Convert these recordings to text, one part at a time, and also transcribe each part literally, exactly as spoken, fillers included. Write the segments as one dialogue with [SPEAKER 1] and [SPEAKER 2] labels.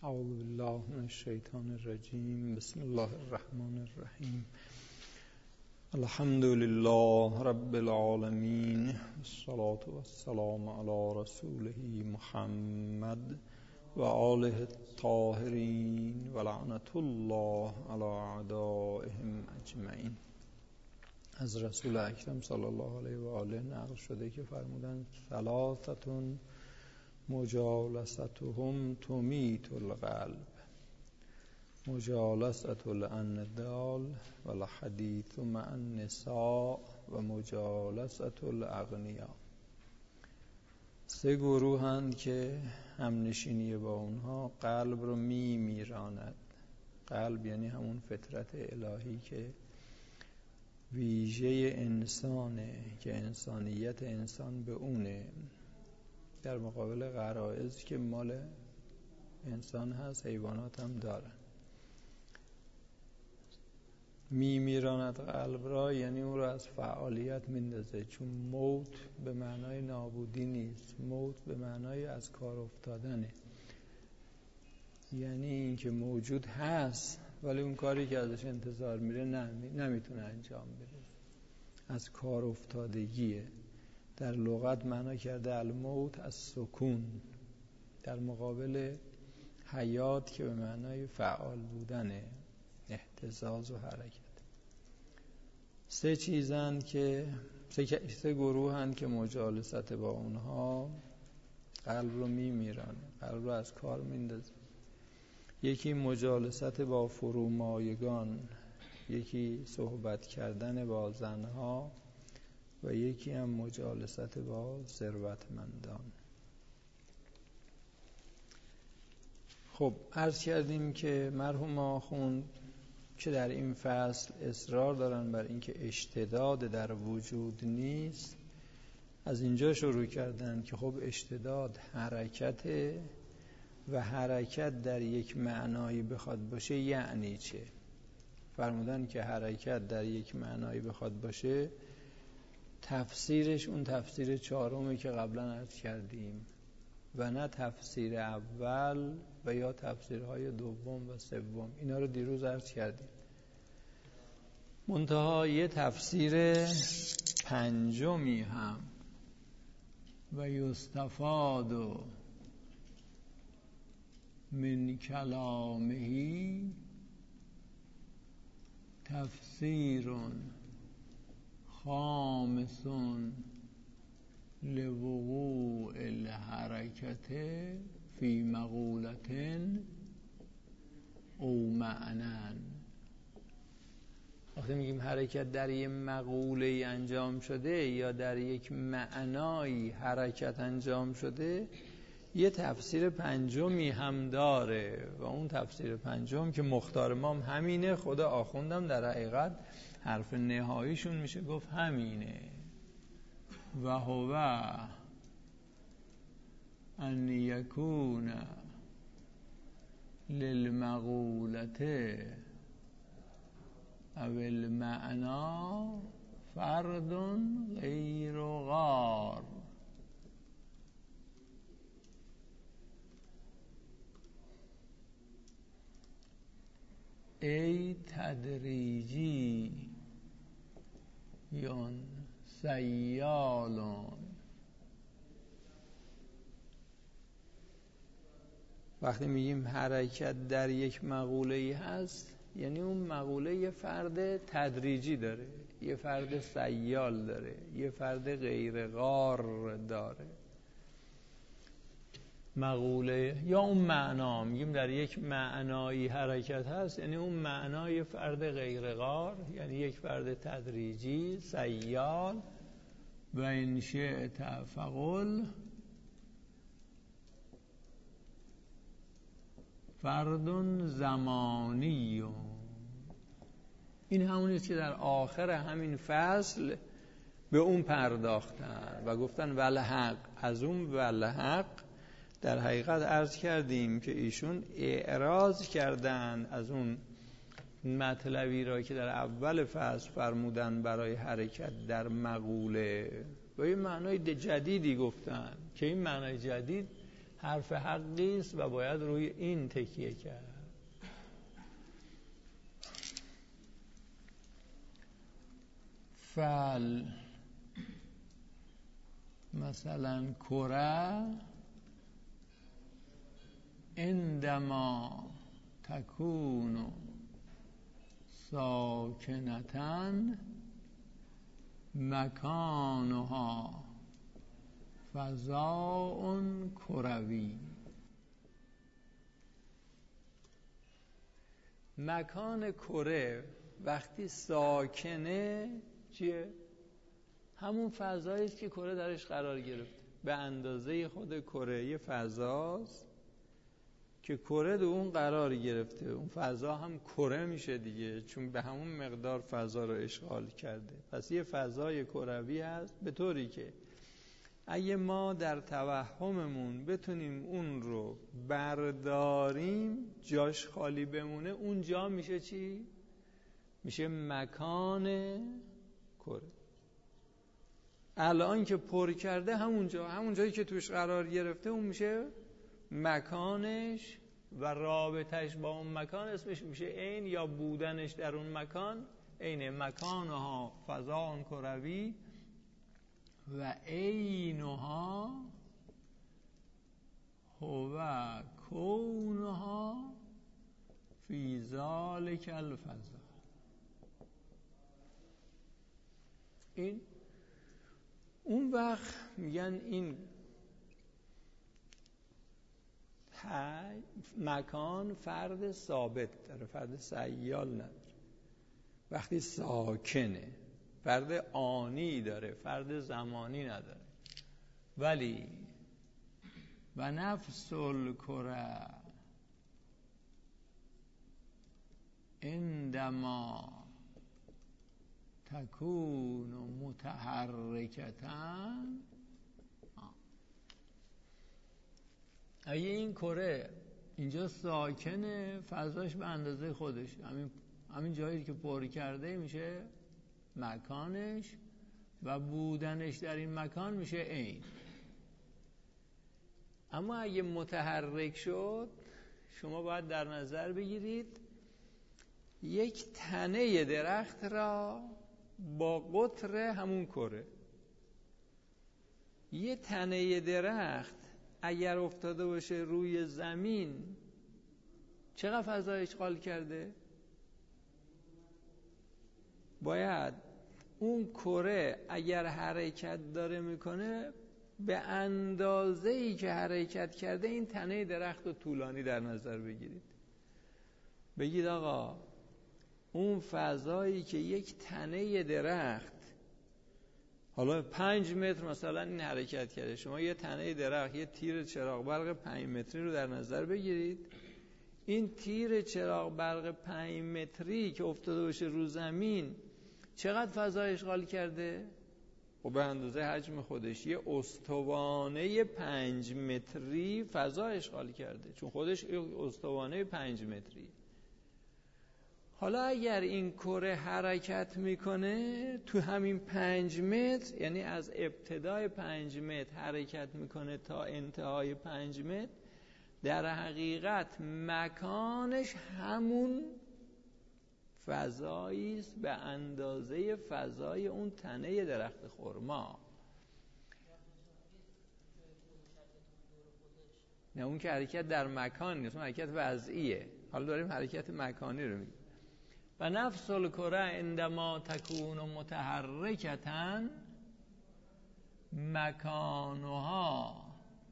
[SPEAKER 1] اعوذ بالله من الشیطان الرجیم. بسم الله الرحمن الرحیم. الحمد لله رب العالمین، والصلاة والسلام علی رسوله محمد و آله الطاهرین و لعنت الله علی اعدائهم اجمعین. از رسول اکرم صلی الله علیه و آله نقل شده که فرمودند ثلاثة مجالستهم تمیت القلب، مجالست الاندال و الحدیث مع النساء و مجالست الاغنیاء. سه گروهند که همنشینی با اونها قلب رو می میراند. قلب یعنی همون فطرت الهی که ویژه انسانه، که انسانیت انسان به اونه، در مقابل غرایز که مال انسان هست، حیوانات هم دارن. می میراند قلب را یعنی اون را از فعالیت میندازه، چون موت به معنای نابودی نیست، موت به معنای از کار افتادنه. یعنی این که موجود هست ولی اون کاری که ازش انتظار میره نمی... نمیتونه انجام بده، از کار افتادگیه. در لغت معنا کرده الموت از سکون، در مقابل حیات که به معنای فعال بودنه، اهتزاز و حرکت. سه چیزن که سه, سه گروه هن که مجالست با اونها قلب رو میمیرن، قلب رو از کار میندازن. یکی مجالست با فرومایگان، یکی صحبت کردن با زنها و یکی هم مجالست با ثروتمندان. خب عرض کردیم که مرحوم آخوند که در این فصل اصرار دارن بر اینکه اشتداد در وجود نیست، از اینجا شروع کردن که خب اشتداد حرکته و حرکت در یک معنایی بخواد باشه یعنی چه؟ فرمودن که حرکت در یک معنایی بخواد باشه تفسیرش اون تفسیر چهارمی که قبلا عرض کردیم و نه تفسیر اول و یا تفسیرهای دوم و سوم. اینا رو دیروز عرض کردیم. منتها یه تفسیر پنجمی هم و یستفاد من کلامهی تفسیرون خامسون لوقوع الحرکت فی مقولتن او معنن. وقتی میگیم حرکت در یک مقوله انجام شده یا در یک معنایی حرکت انجام شده، یه تفسیر پنجمی هم داره و اون تفسیر پنجم که مختار مام همینه. خدا آخوندم در حقیقت حرف نهاییشون میشه گفت همینه و هو ان یکون للمقولت او المعنا فرد غیر غار. ای تدریجی یون سیالون. وقتی میگیم حرکت در یک مقوله هست یعنی اون مقوله یه فرد تدریجی داره، یه فرد سیال داره، یه فرد غیر غار داره. مقوله یا اون معنا، میگیم در یک معنایی حرکت هست یعنی اون معنای فرد غیر غار، یعنی یک فرد تدریجی سیال. و ان شئت فقل فرد زمانی. این همونیست که در آخر همین فصل به اون پرداختن و گفتن ولحق. از اون ولحق در حقیقت عرض کردیم که ایشون اعراض کردن از اون مطلبی را که در اول فصل فرمودن برای حرکت در مقوله و یه معنای جدیدی گفتن که این معنای جدید حرف حقی است و باید روی این تکیه کرد. فعل مثلا کره عندما تکون ساکنتن مکانها فضاء کروی. مکان کره وقتی ساکنه چیه؟ همون فضایی است که کره درش قرار گرفته. به اندازه خود کره یه فضاست که کره در اون قرار گرفته. اون فضا هم کره میشه دیگه، چون به همون مقدار فضا رو اشغال کرده. پس یه فضای کروی هست، به طوری که اگه ما در توهممون بتونیم اون رو برداریم جاش خالی بمونه، اون جا میشه چی؟ میشه مکان کره. الان که پر کرده همونجا، همون جایی که توش قرار گرفته اون میشه مکانش و رابطش با اون مکان اسمش میشه عین، یا بودنش در اون مکان عین. مکانها فضاء کروی و عینها هو کونها فی ذلک الفضا. این اون وقت میگن این مکان فرد ثابت داره، فرد سیال نداره. وقتی ساکنه فرد آنی داره، فرد زمانی نداره. ولی و نفس الکره عندما تکون متحرکتن، اگه این کره اینجا ساکنه فضاش به اندازه خودش، همین همین جایی که پر کرده میشه مکانش و بودنش در این مکان میشه عین. اما اگه متحرک شد، شما باید در نظر بگیرید یک تنه درخت را با قطر همون کره. یه تنه درخت اگر افتاده باشه روی زمین چقدر فضا اشغال کرده؟ باید اون کره اگر حرکت داره میکنه به اندازه‌ای که حرکت کرده این تنه درخت رو طولانی در نظر بگیرید. بگید آقا اون فضایی که یک تنه درخت حالا پنج متر مثلا این حرکت کرده، شما یه تنه درخت، یه تیر چراغ برق پنج متری رو در نظر بگیرید. این تیر چراغ برق پنج متری که افتاده باشه رو زمین چقدر فضا اشغال کرده؟ و به اندازه حجم خودش یه استوانه پنج متری فضا اشغال کرده، چون خودش استوانه پنج متری. حالا اگر این کره حرکت میکنه تو همین پنج متر، یعنی از ابتدای پنج متر حرکت میکنه تا انتهای پنج متر، در حقیقت مکانش همون فضایی است به اندازه فضای اون تنه درخت خرما. نه اون که حرکت در مکان نیست، اون حرکت وضعیه. حالا داریم حرکت مکانی رو میگیم. و نفس الکره عندما تکون متحرکتن مکانها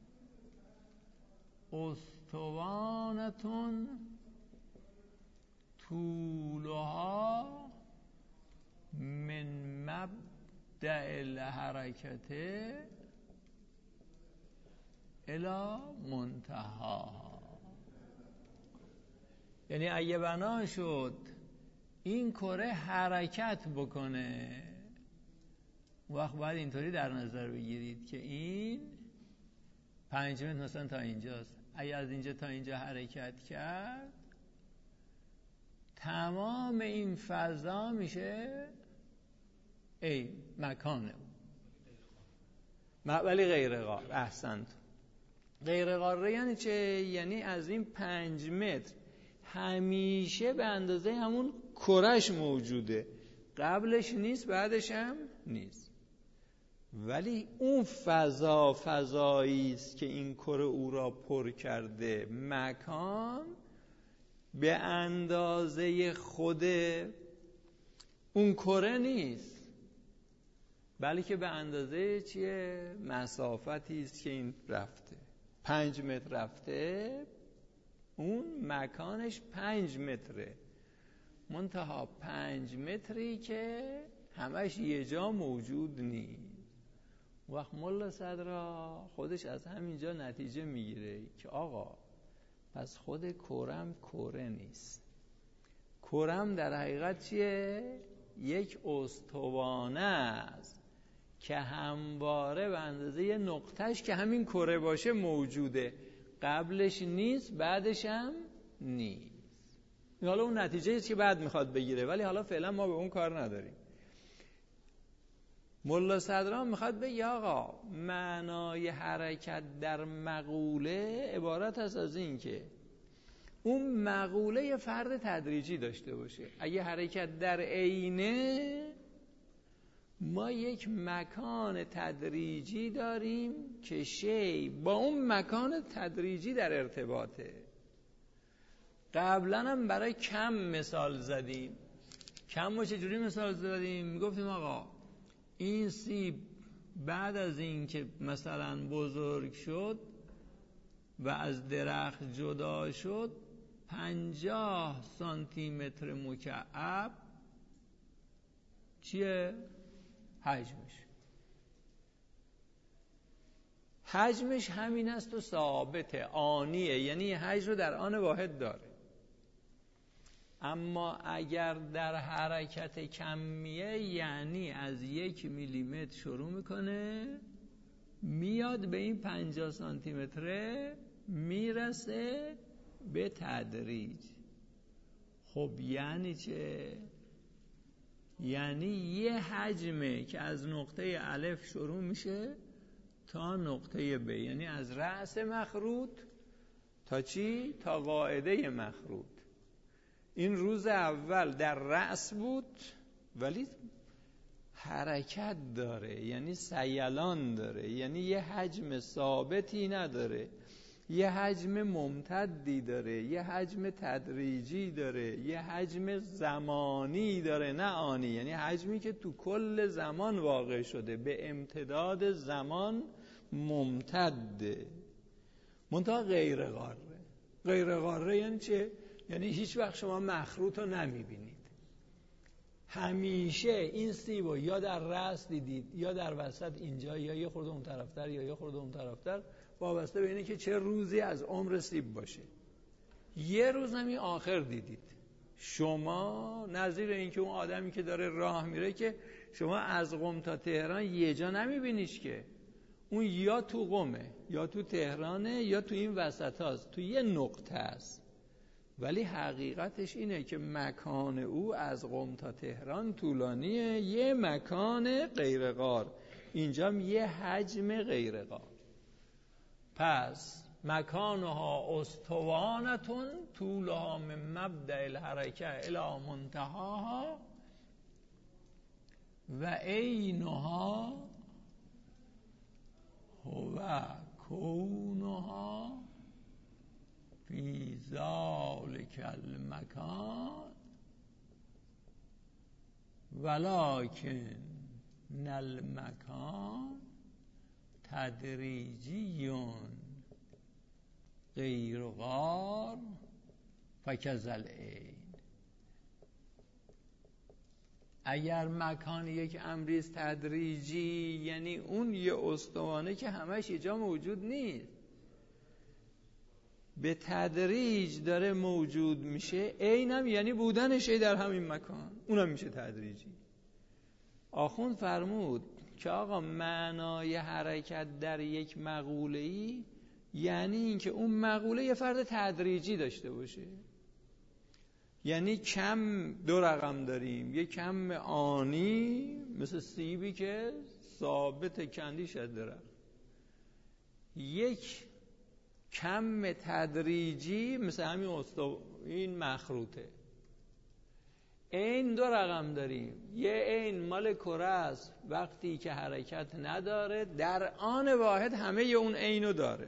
[SPEAKER 1] استوانتون طولها من مبدأ الحرکت الی منتهاها. یعنی اگه بنا شد این کره حرکت بکنه، وقت باید اینطوری در نظر بگیرید که این پنج متر مثلا تا اینجاست. اگه از اینجا تا اینجا حرکت کرد تمام این فضا میشه ای مکانه، ولی غیر قابل. احسنت. غیر قاره یعنی چه؟ یعنی از این پنج متر همیشه به اندازه همون کرهش موجوده، قبلش نیست بعدش هم نیست. ولی اون فضا فضایی است که این کره او را پر کرده. مکان به اندازه خود اون کره نیست، بلکه به اندازه چیه؟ مسافتی است که این رفته. پنج متر رفته، اون مکانش پنج متره، منتها پنج متری که همش یه جا موجود نیست. وقت ملا صدرا خودش از همینجا نتیجه میگیره که آقا پس خود کرم کره نیست. کرم در حقیقت چیه؟ یک استوانه است که همواره به اندازه یه نقطهش که همین کره باشه موجوده، قبلش نیست بعدش هم نیست. حالا اون نتیجه است که بعد میخواد بگیره، ولی حالا فعلا ما به اون کار نداریم. ملا صدرا میخواد بگه آقا معنای حرکت در مقوله عبارت است از این که اون مقوله یه فرد تدریجی داشته باشه. اگه حرکت در عینه، ما یک مکان تدریجی داریم که شی با اون مکان تدریجی در ارتباطه. قبلا هم برای کم مثال زدیم. کم ما چجوری مثال زدیم؟ میگفتیم آقا این سیب بعد از این که مثلا بزرگ شد و از درخت جدا شد، پنجاه سانتی متر مکعب چیه؟ حجمش حجمش همین است و ثابته، آنیه، یعنی حجم رو در آن واحد داره. اما اگر در حرکت کمیه، یعنی از یک میلیمتر شروع میکنه میاد به این پنجاه سانتی متره، میرسه به تدریج. خب یعنی چه؟ یعنی یه حجمه که از نقطه الف شروع میشه تا نقطه ب، یعنی از رأس مخروط تا چی؟ تا قاعده مخروط. این روز اول در رأس بود ولی حرکت داره، یعنی سیلان داره، یعنی یه حجم ثابتی نداره، یه حجم ممتدی داره، یه حجم تدریجی داره، یه حجم زمانی داره نه آنی، یعنی حجمی که تو کل زمان واقع شده، به امتداد زمان ممتده، منتها غیر قاره. غیر قاره یعنی چه؟ یعنی هیچ وقت شما مخروط رو نمیبینید. همیشه این سیبو یا در رأس دیدید یا در وسط اینجا، یا یه خورده اون طرفتر یا یه خورده اون طرفتر، وابسته به اینه که چه روزی از عمر سیب باشه. یه روز هم این آخر دیدید. شما نظیر این که اون آدمی که داره راه میره که شما از قم تا تهران یه جا نمیبینیش که، اون یا تو قمه یا تو تهرانه یا تو این وسط هاست، تو یه نقطه است. ولی حقیقتش اینه که مکان او از قم تا تهران طولانیه، یه مکان غیر غار، اینجا هم یه حجم غیر غار. پس مکانها استوانتون طولها من مبدأ الحرکه الی منتهاها و عینها هو کونها فی ذالک المکان ولکن المکان تدریجیون غیر غار فکذل عین. اگر مکان یک امری تدریجی، یعنی اون یه استوانه که همش یه جا موجود نیست، به تدریج داره موجود میشه، عینم یعنی بودنشه در همین مکان، اونم میشه تدریجی. آخوند فرمود که آقا معنای حرکت در یک مقوله‌ای یعنی اینکه اون مقوله یه فرد تدریجی داشته باشه. یعنی کم دو رقم داریم، یه کم آنی مثل سیبی که ثابت کندیش از درخت، یک کم تدریجی مثل همین استو این مخروطه. عین دو رقم داریم، یه عین مال کره است وقتی که حرکت نداره در آن واحد همه اون عینو داره،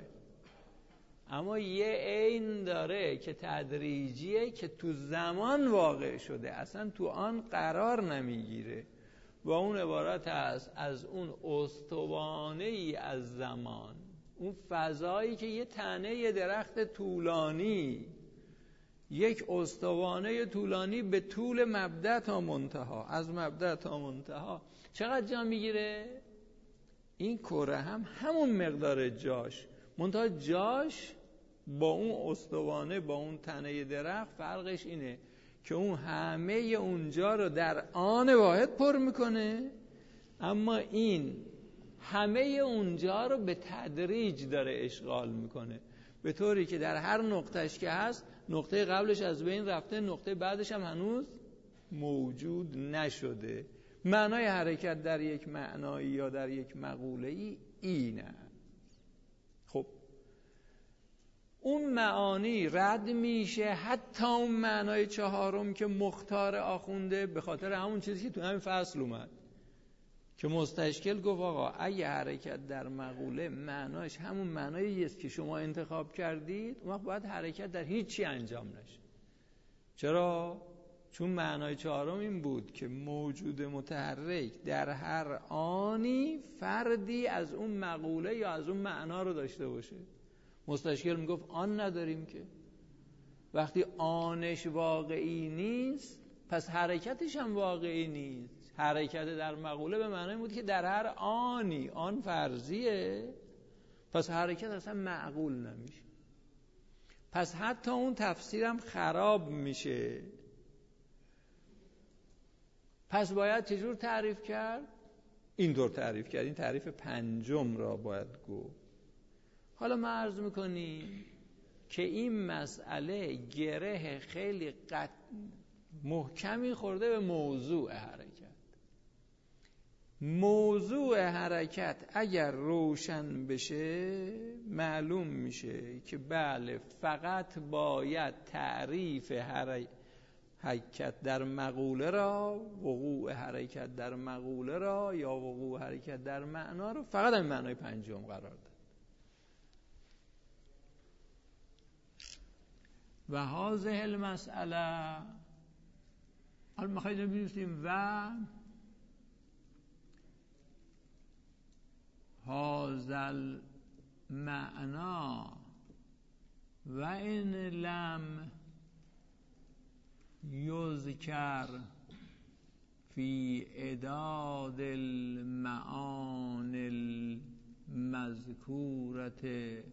[SPEAKER 1] اما یه عین داره که تدریجیه که تو زمان واقع شده، اصلا تو آن قرار نمیگیره و اون عبارت است از اون استوانه ای از زمان، اون فضایی که یه تنه یه درخت طولانی، یک استوانه طولانی به طول مبدأ تا منتها، از مبدأ تا منتها چقدر جا میگیره؟ این کره هم همون مقدار جاش، منتها جاش با اون استوانه با اون تنه درخت فرقش اینه که اون همه اونجا رو در آن واحد پر میکنه، اما این همه اونجا رو به تدریج داره اشغال میکنه، به طوری که در هر نقطهش که هست نقطه قبلش از بین رفته، نقطه بعدش هم هنوز موجود نشده. معنای حرکت در یک معنایی یا در یک مقوله‌ای اینه. خب اون معانی رد میشه، حتی اون معنای چهارم که مختار آخونده، به خاطر همون چیزی که تو همین فصل اومد که مستشکل گفت آقا اگه حرکت در مقوله معناش همون معنایی است که شما انتخاب کردید، اون وقت باید حرکت در هیچی انجام نشه. چرا؟ چون معنای چهارم این بود که موجود متحرک در هر آنی فردی از اون مقوله یا از اون معنا رو داشته باشه. مستشکل میگفت آن نداریم که، وقتی آنش واقعی نیست پس حرکتش هم واقعی نیست. حرکت در مقوله به معنای بود که در هر آنی، آن فرضیه، پس حرکت اصلا معقول نمیشه، پس حتی اون تفسیرم خراب میشه. پس باید چجور تعریف کرد؟ این دور تعریف کرد، این تعریف پنجم را باید گفت. حالا ما عرض میکنیم که این مسئله گره خیلی قط... محکمی خورده به موضوع حرکت. موضوع حرکت اگر روشن بشه معلوم میشه که بله فقط باید تعریف حرکت در مقوله را، وقوع حرکت در مقوله را یا وقوع حرکت در معنا رو فقط این معنای پنجم قرار داد. و هذه المسئله، حالا میخواید ببینیم و هذا المعنا و ان لم یذکر فی اعداد المعانی المذکورة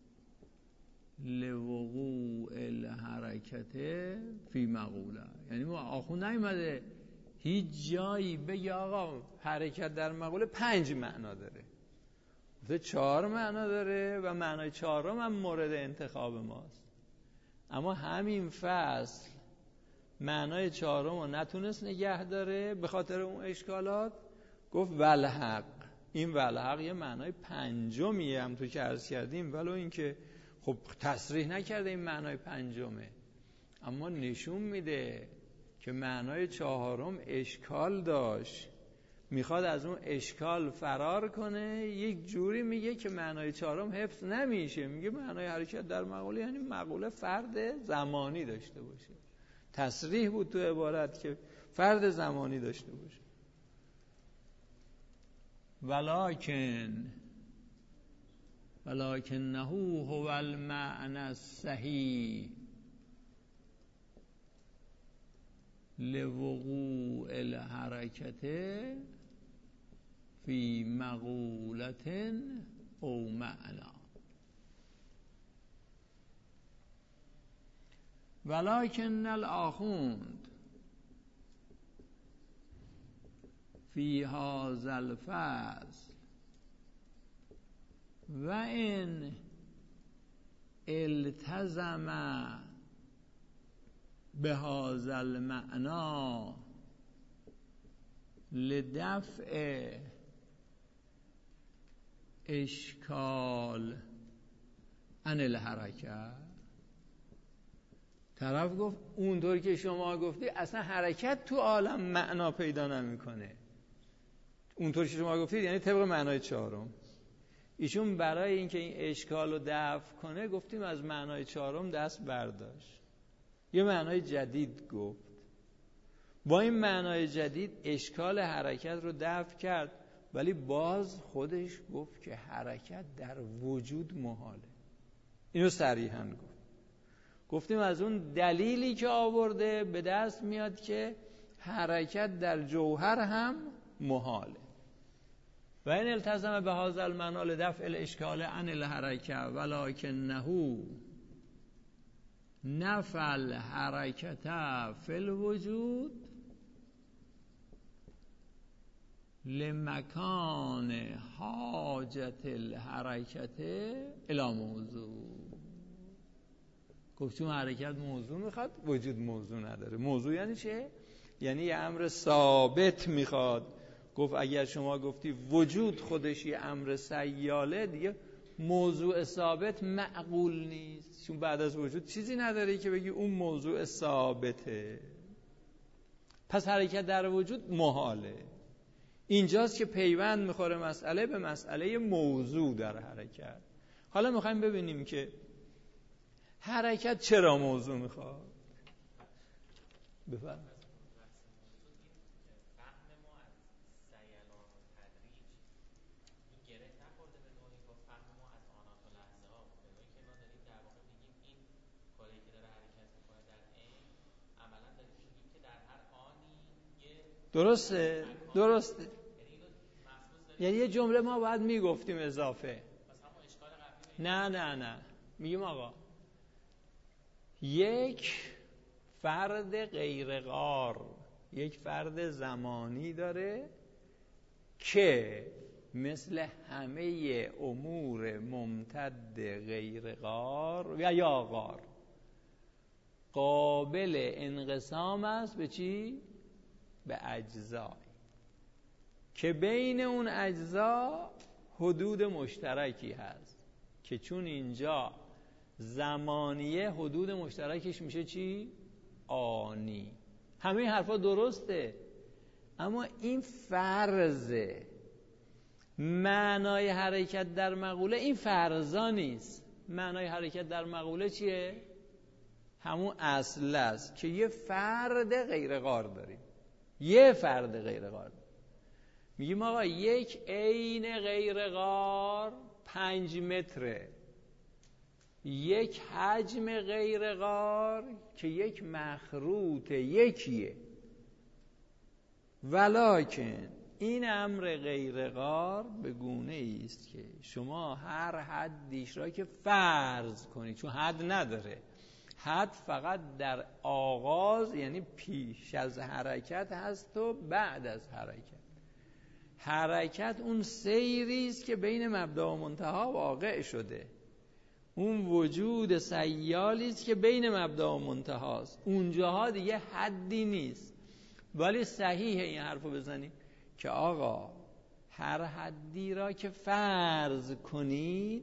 [SPEAKER 1] لوقوع الحرکت فی مقوله. یعنی ما آخون نیومده هیچ جایی بگه آقا حرکت در مقوله پنج معنا داره، گفته چهار معنا داره و معنای چهارم هم مورد انتخاب ماست. اما همین فصل معنای چهارم رو نتونست نگه داره به خاطر اون اشکالات، گفت والحق. این والحق یه معنای پنجمیه هم تو که عرض کردیم، ولو این که خب تصریح نکرده این معنای پنجمه، اما نشون میده که معنای چهارم اشکال داشت، میخواد از اون اشکال فرار کنه. یک جوری میگه که معنای چهارم حفظ نمیشه، میگه معنای حرکت در مقوله یعنی مقوله فرد زمانی داشته باشه. تصریح بود تو عبارت که فرد زمانی داشته باشه. ولکن ولکنه هو المعنى الصحیح لوقوع الحرکت فی مقولت او معنا. ولکن الآخوند فی هذا الفصل و ان التزم بهذا المعنى لدفع اشکال عن الحرکت. طرف گفت اونطور که شما گفتی اصلا حرکت تو عالم معنا پیدا نمیکنه. اونطور که شما گفتید یعنی طبق معنای چهارم. ایشون برای اینکه این اشکال رو دفع کنه گفتیم از معنای چهارم دست برداشت، یه معنای جدید گفت. با این معنای جدید اشکال حرکت رو دفع کرد، ولی باز خودش گفت که حرکت در وجود محاله. اینو صریحاً گفت. گفتیم از اون دلیلی که آورده به دست میاد که حرکت در جوهر هم محاله. و این التزم به هذا المنال دفع الاشکال عن الحرکه ولکنه نفع الحرکت فی الوجود لمکان حاجت الحرکت الی موضوع. گفتیم حرکت موضوع میخواد، وجود موضوع نداره. موضوع یعنی چه؟ یعنی یه امر ثابت میخواد. گفت اگر شما گفتی وجود خودش یه امر سیاله، دیگه موضوع ثابت معقول نیست، چون بعد از وجود چیزی نداری که بگی اون موضوع ثابته. پس حرکت در وجود محاله. اینجاست که پیوند میخوره مسئله به مسئله موضوع در حرکت. حالا میخوایم ببینیم که حرکت چرا موضوع میخواد. بفرمایید. درسته درسته یعنی یه جمله ما باید میگفتیم اضافه. نه نه نه میگیم آقا یک فرد غیر غار، یک فرد زمانی داره که مثل همه امور ممتد غیر غار و یا غار قابل انقسام است به چی؟ به اجزا، که بین اون اجزا حدود مشترکی هست که چون اینجا زمانیه حدود مشترکش میشه چی؟ آنی. همه این حرفا درسته، اما این فرضه. معنای حرکت در مقوله این فرضا نیست. معنای حرکت در مقوله چیه؟ همون اصل است که یه فرد غیر غار داریم. یه فرد غیر غار میگیم آقا یک عین غیر غار پنج متره، یک حجم غیر غار که یک مخروط یکیه. ولکن این امر غیر غار به گونه است که شما هر حدیش را که فرض کنید، چون حد نداره، حد فقط در آغاز یعنی پیش از حرکت هست و بعد از حرکت. حرکت اون سیری است که بین مبدا و منتها واقع شده. اون وجود سیالی است که بین مبدا و منتهاست. اونجاها دیگه حدی نیست. ولی صحیحه این حرفو بزنید که آقا هر حدی را که فرض کنید،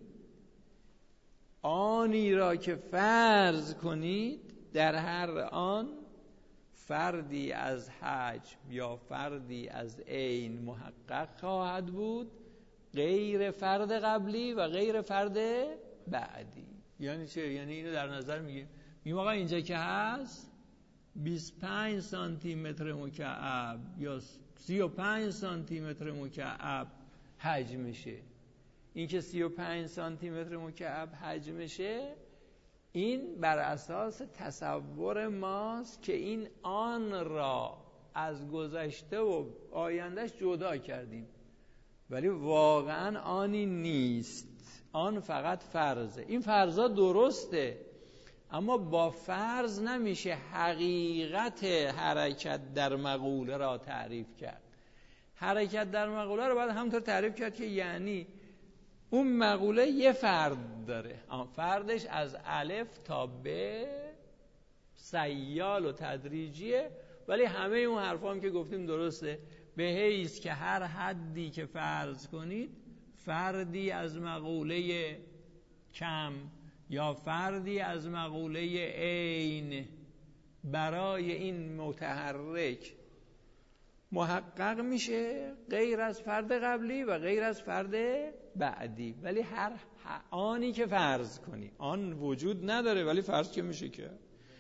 [SPEAKER 1] آنی را که فرض کنید، در هر آن فردی از حجم یا فردی از عین محقق خواهد بود، غیر فرد قبلی و غیر فرد بعدی. یعنی چه؟ یعنی اینو در نظر میگیم میگیم آقا اینجا که هست بیست و پنج سانتی متر مکعب یا سی و پنج سانتی متر مکعب حجمشه. این که سی و پنج سانتی متر مکعب حجمشه، این بر اساس تصور ماست که این آن را از گذشته و آیندهش جدا کردیم، ولی واقعا آنی نیست. آن فقط فرضه. این فرضا درسته، اما با فرض نمیشه حقیقت حرکت در مقوله را تعریف کرد. حرکت در مقوله رو باید همونطور تعریف کرد که یعنی اون مقوله یه فرد داره، فردش از الف تا به سیال و تدریجیه، ولی همه اون حرفا هم که گفتیم درسته، به حیث که هر حدی که فرض کنید فردی از مقوله کم یا فردی از مقوله عین برای این متحرک محقق میشه، غیر از فرد قبلی و غیر از فرد بعدی. ولی هر آنی که فرض کنی، آن وجود نداره ولی فرض که میشه که.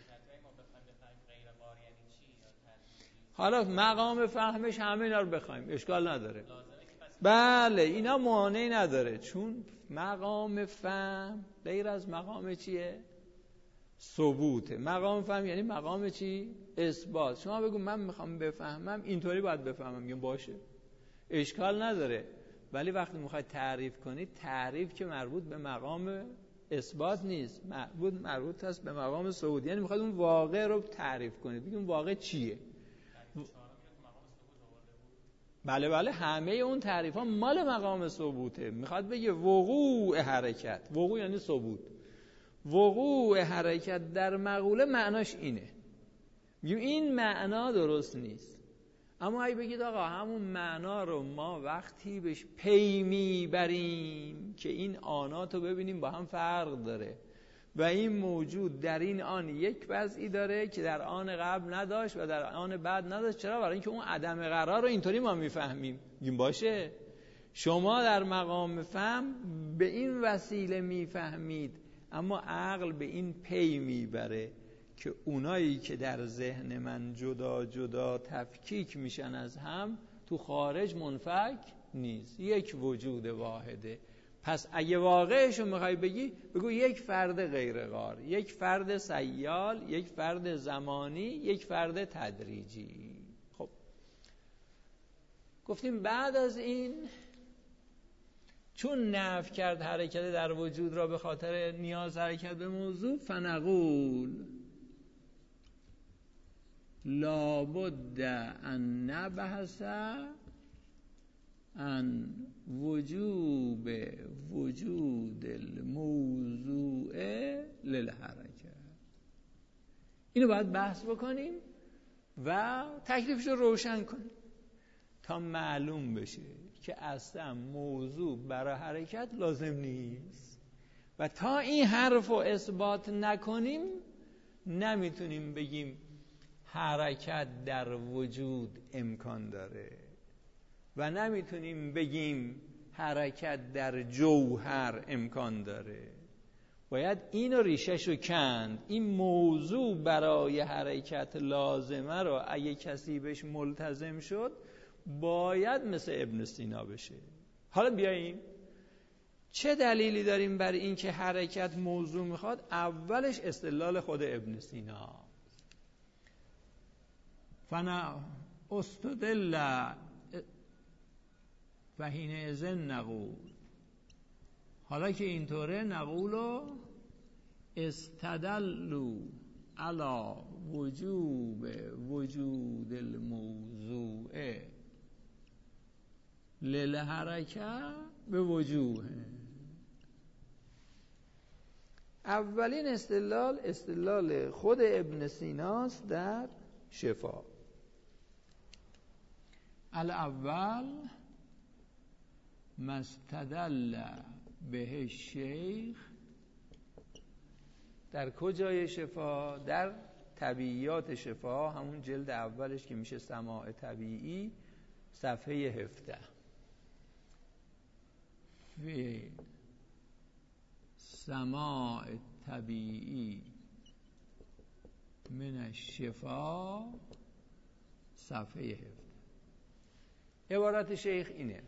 [SPEAKER 1] حالا مقام فهمش همه اینا رو بخوایم اشکال نداره. بله اینا مانعی نداره، چون مقام فهم غیر از مقام چیه؟ ثبوته. مقام فهم یعنی مقام چی؟ اثبات. شما بگو من میخوام بفهمم اینطوری باید بفهمم، میگم باشه اشکال نداره. ولی وقتی میخواید تعریف کنید، تعریف که مربوط به مقام اثبات نیست، مربوط مربوط هست به مقام ثبوت. یعنی میخواید اون واقع رو تعریف کنید، بگید اون واقع چیه. بله بله همه اون تعریف ها مال مقام ثبوته. میخواد بگه وقوع حرکت، وقوع یعنی ثبوت، وقوع حرکت در مقوله معناش اینه. میگیم این معنا درست نیست، اما اگه بگید آقا همون معنا رو ما وقتی بهش پی میبریم که این آناتو ببینیم با هم فرق داره و این موجود در این آن یک وضعی داره که در آن قبل نداشت و در آن بعد نداشت. چرا؟ برای اینکه اون عدم قرار رو اینطوری ما میفهمیم. میگیم باشه شما در مقام فهم به این وسیله میفهمید، اما عقل به این پی میبره که اونایی که در ذهن من جدا جدا تفکیک میشن از هم تو خارج منفک نیست، یک وجود واحده. پس اگه واقعشو میخوای بگی، بگو یک فرد غیر غار، یک فرد سیال، یک فرد زمانی، یک فرد تدریجی. خب گفتیم بعد از این چون نفی کرد حرکت در وجود را به خاطر نیاز حرکت به موضوع، فنقول لابد ان نبحث عن وجوب وجود الموضوع للحرکت. اینو باید بحث بکنیم و تکلیفش رو روشن کنیم تا معلوم بشه که اصلا موضوع برای حرکت لازم نیست و تا این حرف رو اثبات نکنیم نمیتونیم بگیم حرکت در وجود امکان داره و نمیتونیم بگیم حرکت در جوهر امکان داره. باید اینو ریشه‌شو کند. این موضوع برای حرکت لازمه رو اگه کسی بهش ملتزم شد باید مثل ابن سینا بشه. حالا بیاییم چه دلیلی داریم برای این که حرکت موضوع میخواد؟ اولش استدلال خود ابن سینا. فنا استدل فحین ازن نقول. حالا که اینطوره نقولو استدلوا علی وجوب وجود الموضوع للحرکه به وجوه. اولین استدلال استدلال خود ابن سیناست در شفا. الاول مستدل به الشیخ. در کجای شفا؟ در طبیعیات شفا، همون جلد اولش که میشه سماع طبیعی، صفحه هفده. فی سماع طبیعی من الشفا صفحه هفده. عبارت شیخ اینه: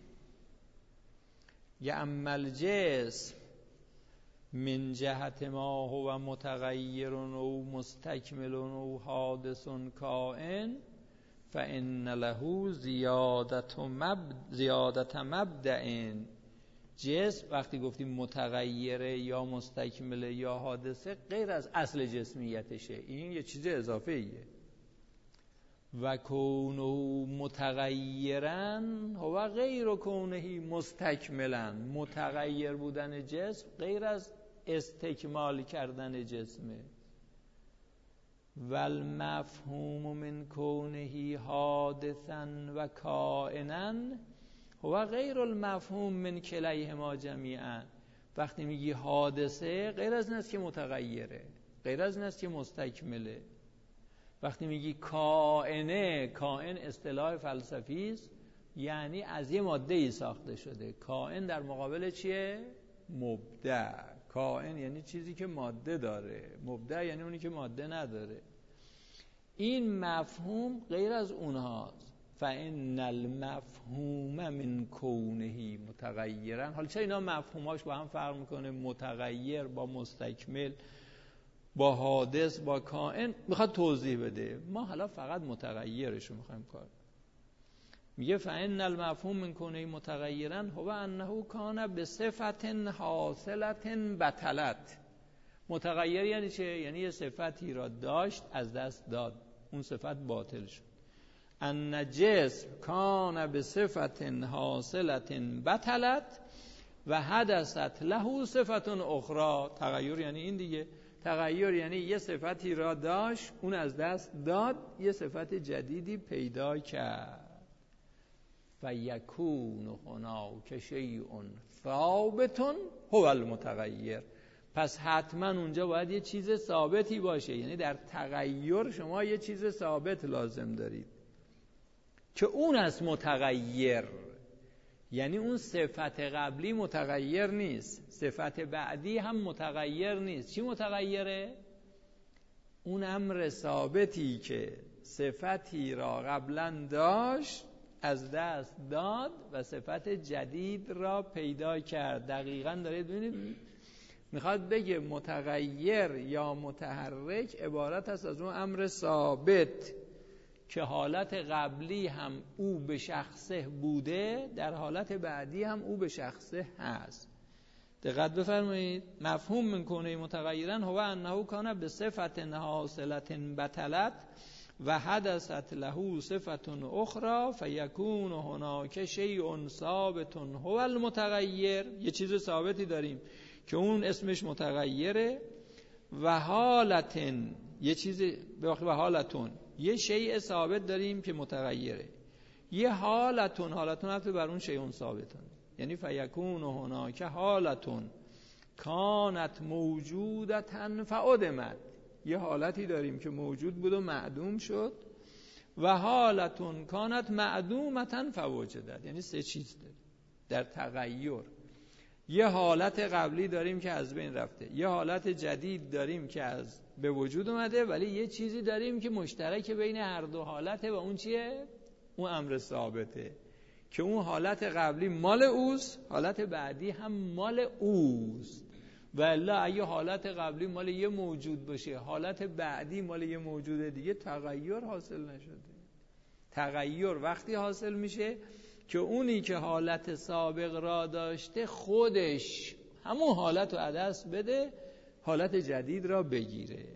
[SPEAKER 1] یعم الجسم من جهت ما هو متغیر و مستکمل و حادث کائن فإن له زیادت مبد زیادت مبدأ. جسم وقتی گفتیم متغیره یا مستکمله یا حادثه غیر از اصل جسمیتشه، این یه چیز اضافه ایه. و کونه متغیرا هو غیر کونه مستکملا. متغیر بودن جسم غیر از استکمال کردن جسمه. و المفهوم من کونه حادثا و کائنا هو غیر المفهوم من کلیهما جمیعا. وقتی میگی حادثه غیر از این است که متغیره، غیر از این است که مستکمله. وقتی میگی کائنه، کائن اصطلاح فلسفی است، یعنی از یه ماده ای ساخته شده. کائن در مقابل چیه؟ مبدع. کائن یعنی چیزی که ماده داره، مبدع یعنی اونی که ماده نداره. این مفهوم غیر از اونهاست. فإن المفهوم من کونه متغیرا. حالا چه اینا مفهوماش با هم فرق میکنه؟ متغیر با مستکمل، با حادث، با کائن میخواد توضیح بده. ما حالا فقط متغیرش رو میخوایم کار. میگه فإن المفهوم من کونه متغیرا هو انه کان بصفت حاصلت بطلت. متغیر یعنی چه؟ یعنی یه صفتی را داشت از دست داد، اون صفت باطل شد. ان جسم کان بصفت حاصلت بطلت و حدثت له صفت اخرى. تغییر یعنی این دیگه. تغییر یعنی یه صفتی را داشت، اون از دست داد، یه صفت جدیدی پیدا کرد. و یکون هناک شیء ثابت هو المتغیر. پس حتما اونجا باید یه چیز ثابتی باشه. یعنی در تغییر شما یه چیز ثابت لازم دارید که اون از متغیر. یعنی اون صفت قبلی متغیر نیست، صفت بعدی هم متغیر نیست. چی متغیره؟ اون امر ثابتی که صفتی را قبلا داشت، از دست داد و صفت جدید را پیدا کرد. دقیقاً دارید ببینید میخواد بگه متغیر یا متحرک عبارت است از اون امر ثابت که حالت قبلی هم او به شخصه بوده، در حالت بعدی هم او به شخصه هست. دقت بفرمایید. مفهوم من کونه متغیرا هو انه کان بصفت حاصلت بطلت و حدثت له صفت اخرى فیکون هناک شیء ثابت هو المتغیر. یه چیز ثابتی داریم که اون اسمش متغیره. و حالتن، یه چیز به واقع حالتون، یه شیء ثابت داریم که متغیره. یه حالتون، حالتون هست بر اون شیء ثابتون. یعنی فیکون هناک حالتون کانت موجودتن فعدمت. یه حالتی داریم که موجود بود و معدوم شد. و حالتون کانت معدومتن فوجدت. یعنی سه چیز داریم در تغییر. یه حالت قبلی داریم که از بین رفته، یه حالت جدید داریم که از به وجود اومده، ولی یه چیزی داریم که مشترک بین هر دو حالته و اون چیه؟ اون امر ثابته که اون حالت قبلی مال اوست، حالت بعدی هم مال اوست. و الا اگه حالت قبلی مال یه موجود باشه، حالت بعدی مال یه موجود دیگه، تغییر حاصل نشده. تغییر وقتی حاصل میشه که اونی که حالت سابق را داشته خودش همون حالت رو از دست بده، حالت جدید را بگیره.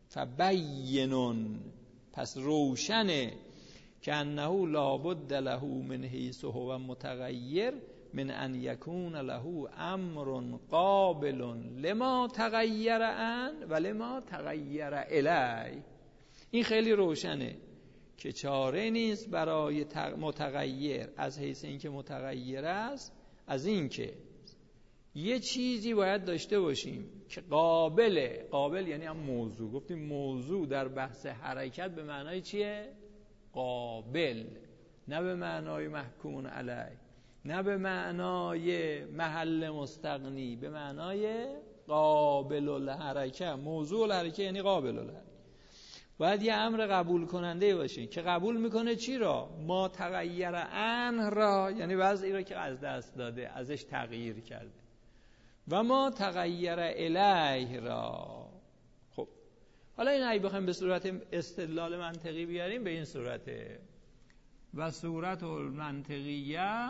[SPEAKER 1] فبینون، پس روشنه که انه لابد له من حیث هو متغیر من ان یکون له امر قابل لما تغیر ان و لما تغیر الی. این خیلی روشنه که چاره نیست برای متغیر از حیث اینکه متغیر است، از اینکه یه چیزی باید داشته باشیم که قابله. قابل یعنی هم موضوع. گفتیم موضوع در بحث حرکت به معنای چیه؟ قابل، نه به معنای محکوم علی، نه به معنای محل مستغنی، به معنای قابل الحرکت. موضوع الحرکت یعنی قابل الحرکت. باید یه امر قبول کننده باشه که قبول میکنه چی را؟ ما تغییر عنه را، یعنی وضعی را که از دست داده، ازش تغییر کرده. و ما تغییر الیه را. خب حالا این اگه بخوایم به صورت استدلال منطقی بیاریم به این صورته: و صورت المنطقیه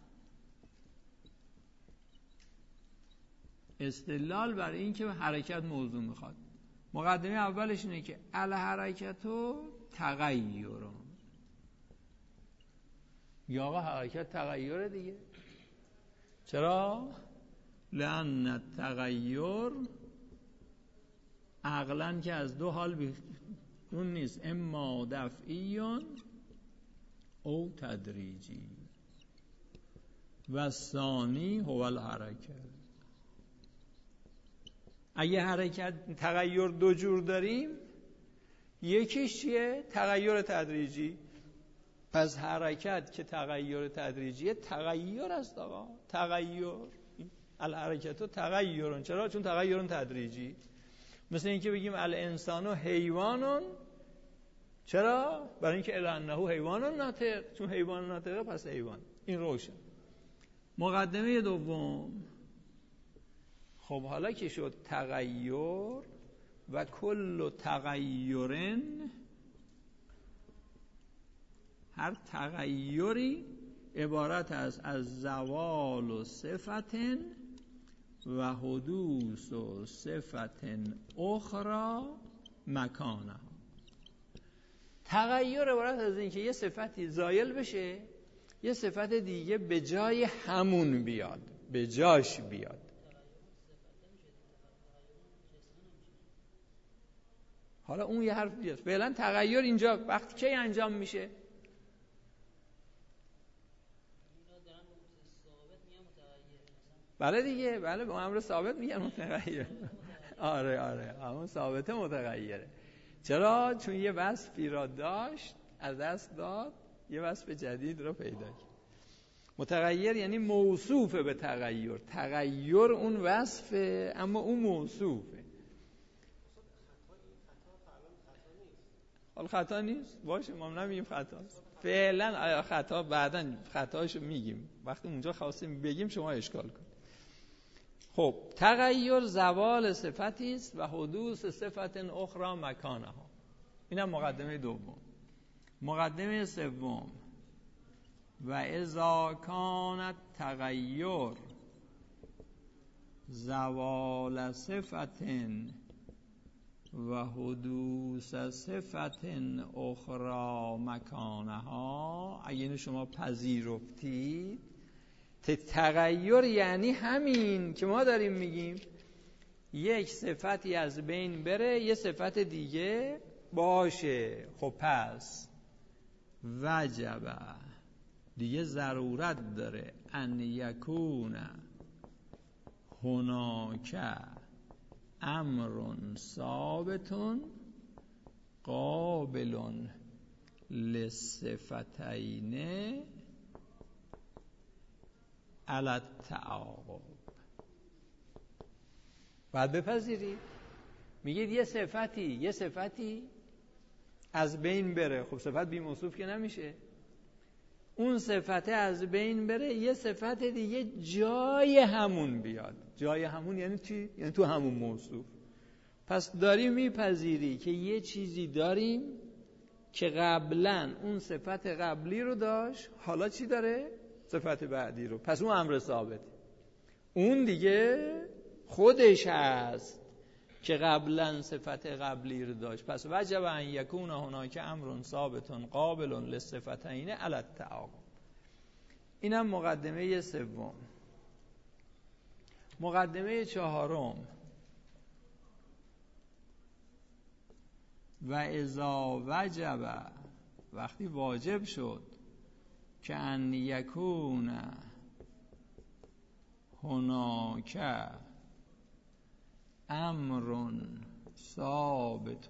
[SPEAKER 1] استدلال برای این که حرکت موضوع میخواد. مقدمه اولش اینه که الحرکت و تغییرون. یا آقا حرکت تغییره دیگه. چرا؟ لأن التغییر عقلاً که از دو حال بیرون نیست، اما دفعیون او تدریجی و ثانی هو الحرکت. اگه حرکت تغییر دو جور داریم، یکیش چیه؟ تغییر تدریجی. پس حرکت که تغییر تدریجیه تغییر است آقا، تغییر. الحرکت و تغییرون. چرا؟ چون تغییرون تدریجی. مثل اینکه بگیم الانسان حیوانون. چرا؟ برای اینکه الانه حیوانون ناطق، چون حیوان ناطقه پس حیوان. این روشن. مقدمه دوم، خب حالا که شد تغییر و کل تغییرن، هر تغییری عبارت است از زوال و صفتن و حدوث و صفتن اخرى مکانه. تغییر عبارت از این که یه صفتی زایل بشه، یه صفت دیگه به جای همون بیاد، به جاش بیاد. حالا اون یه حرف دیگه است. فعلا تغییر اینجا وقتی کی انجام میشه؟ بله دیگه، بله به امر ثابت میگن متغیر. آره آره همون ثابت متغیره. چرا؟ چون یه وصفی را داشت از دست داد، یه وصف جدید رو پیدا کرد. متغیر یعنی موصوف به تغییر. تغییر اون وصفه اما اون موصوفه. حال خطا نیست؟ باشه ما نمیگیم خطاست. فعلا خطا بعداً خطاشو میگیم. وقتی اونجا خواستیم بگیم شما اشکال کن. خب تغییر زوال صفتی است و حدوث صفت اخرى مکانها. اینم مقدمه دوم. مقدمه سوم، و اذا کانت تغییر زوال صفت و حدوث صفت اخرى مکانها، اگه اینو شما پذیرفتید، تغییر یعنی همین که ما داریم میگیم یک صفتی از بین بره یه صفت دیگه باشه. خب پس وجبه، دیگه ضرورت داره ان یکون هناک امر ثابت قابل للصفتین علی التعاقب. بعد بپذیرید میگید یه صفتی یه صفتی از بین بره. خب صفت بی موصوف که نمیشه. اون صفت از بین بره یه صفت دیگه جای همون بیاد. جای همون یعنی چی؟ یعنی تو همون موصوف. پس داریم میپذیری که یه چیزی داریم که قبلا اون صفت قبلی رو داشت، حالا چی داره؟ صفت بعدی رو. پس اون امر ثابته. اون دیگه خودش هست که قبلا صفت قبلی رو داشت. پس وجب ان یکون هناک امر ثابت قابل للصفتین علی التعاقب. اینم مقدمه سوم. مقدمه چهارم، و اذا وجب، وقتی واجب شد که ان یکون هناک امر ثابت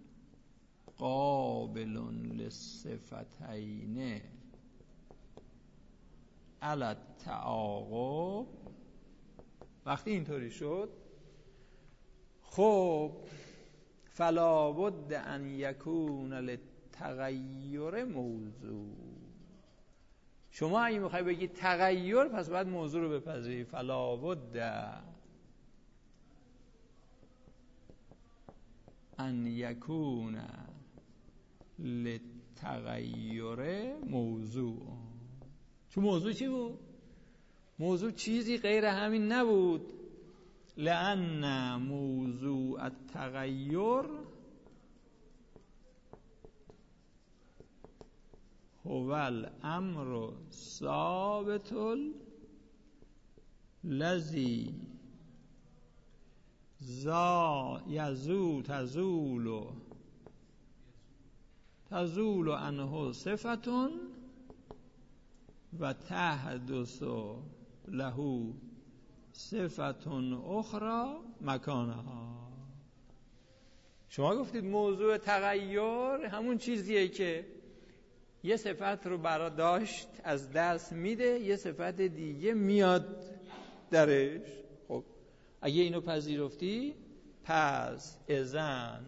[SPEAKER 1] قابل للصفتین علی التعاقب. وقتی اینطوری شد، خب فلا بد ان یکون للتغیر موضوع. شما اگه میخوای بگی تغییر، پس باید موضوع رو بپذیری. فلا بد ان یکون للتغیر موضوع. چون موضوع چی بود؟ موضوع چیزی غیر همین نبود. لأن موضوع التغیر هو الامر ثابت الذی زا یزول تزول تزول عنه صفة و تحدث له صفتون اخرى مکانها. شما گفتید موضوع تغییر همون چیزیه که یه صفت رو برا داشت از دست میده، یه صفت دیگه میاد درش. خب اگه اینو پذیرفتی پس اذن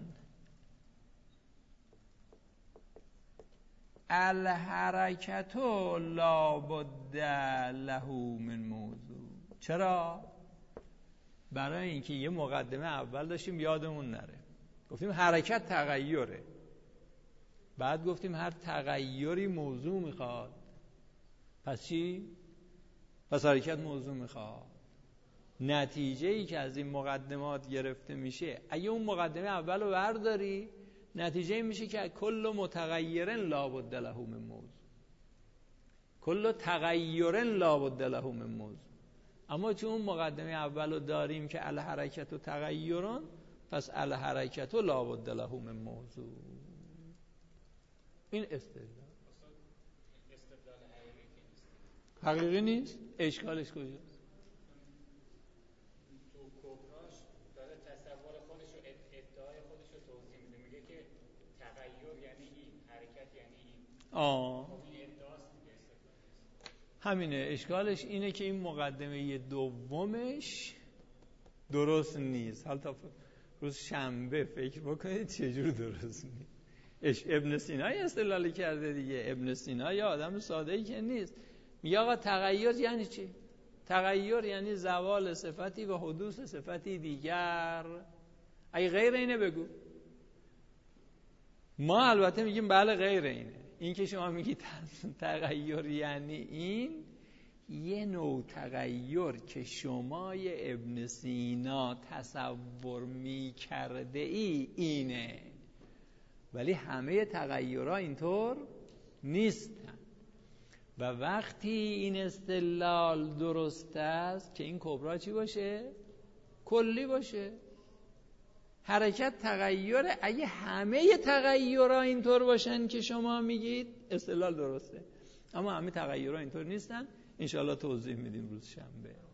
[SPEAKER 1] الحرکت لابد له من موضوع. چرا؟ برای اینکه یه مقدمه اول داشتیم یادمون نره، گفتیم حرکت تغییره، بعد گفتیم هر تغییری موضوع میخواد. پس چی؟ پس حرکت موضوع میخواد. نتیجه ای که از این مقدمات گرفته میشه، اگه اون مقدمه اول رو برداری، نتیجه این میشه که کل متغیر لابد له من موضوع، کل تغییر لابد له من موضوع. اما چون اون مقدمه اول رو داریم که الحرکت و تغییرون، پس الحرکت و لابد له من موضوع. این استدلال حقیقی نیست. اشکالش کجاست؟
[SPEAKER 2] تو کبراش داره تصور خودش و ادعای خودش رو توضیح میده، میگه که تغییر یعنی این، حرکت یعنی این.
[SPEAKER 1] آه
[SPEAKER 2] خب این ادعاست دیگه.
[SPEAKER 1] همینه. اشکالش اینه که این مقدمه دومش درست نیست. حالا تا روز شنبه فکر بکنید چجور درست نیست. اش ابن سینا استدلال کرده دیگه. ابن سینا یا آدم ساده‌ای که نیست. میگه آقا تغییر یعنی چی؟ تغییر یعنی زوال صفتی و حدوث صفتی دیگر. اگه غیر اینه بگو. ما البته میگیم بله غیر اینه. این که شما میگید تغییر یعنی این، یه نوع تغییر که شمای ابن سینا تصور میکرده ای اینه، ولی همه تغییرها اینطور نیستن. و وقتی این استدلال درست است که این کبرا چی باشه؟ کلی باشه. حرکت تغییر، اگه همه تغییرها اینطور باشن که شما میگید استدلال درسته، اما همه تغییرها اینطور نیستن. انشاءالله توضیح میدیم روز شنبه.